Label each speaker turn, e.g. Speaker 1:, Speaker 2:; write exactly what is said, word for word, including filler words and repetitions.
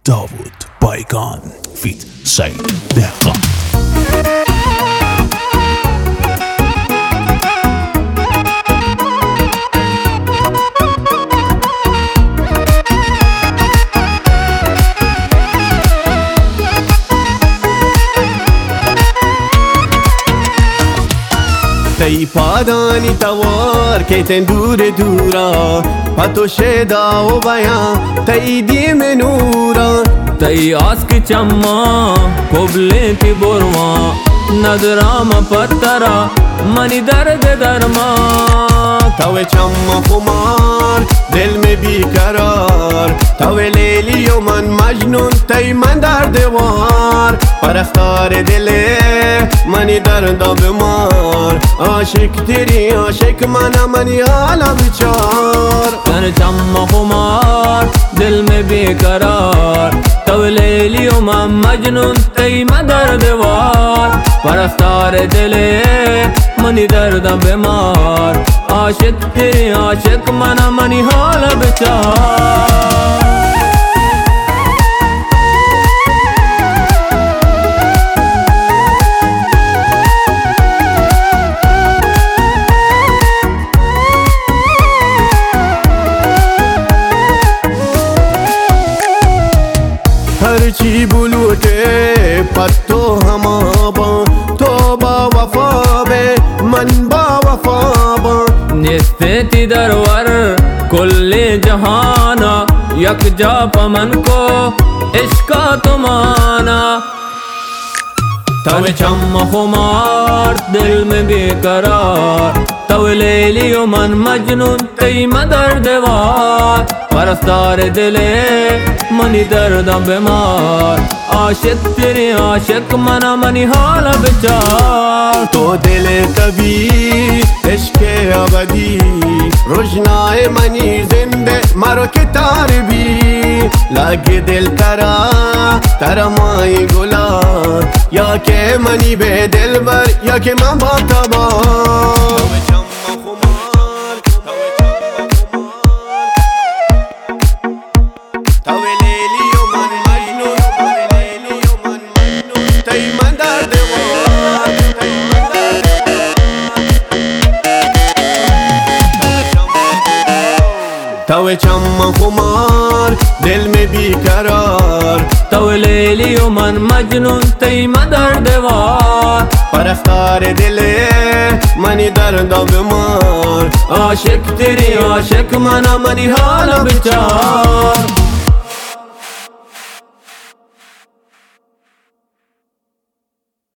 Speaker 1: داوود بایگان فیت سعید دهقان.
Speaker 2: تی پادانی توار که تن دور دورا پتو شدا و بیان تی دیم نورا
Speaker 3: تی آسک چما قبله تی برما ندرام پترا منی درد درما
Speaker 2: تو چما خمار دل میں بیقرار تو لیلی و من مجنون تی من در دوار پرستار دل منی درد بمار عاشق تیری عاشق من منی حالا بچار
Speaker 3: تن چما خمار دل میں بیقرار تو لیلی و من مجنون تی من در دوار پرستار دل منی درد بمار عاشق تیری عاشق من منی حالا بچار
Speaker 2: هرچی بلوته پتو هما با تو با وفا به من با وفا با
Speaker 3: نستی درور کل جهانا یک جا پمن کو عشقا تمانا تو چم خمار دل میں بیقرار تو لیلی و من مجنون تی من در دوار پرستار دل منی درد بمار عاشق تیری عاشق من منی حال بچار
Speaker 2: تو دل طبی عشق ابدی روشنای منی زنده مرو که تاربی لگی دل ترا ترا مای گلار یا که منی به دل بر یا که من با تبار تو چم خمار دل میں بیقرار
Speaker 3: تو لیلی و من مجنون تی من در دوار
Speaker 2: پرستار دل منی درد بمار
Speaker 3: عاشق تیری عاشق من منی حال بچار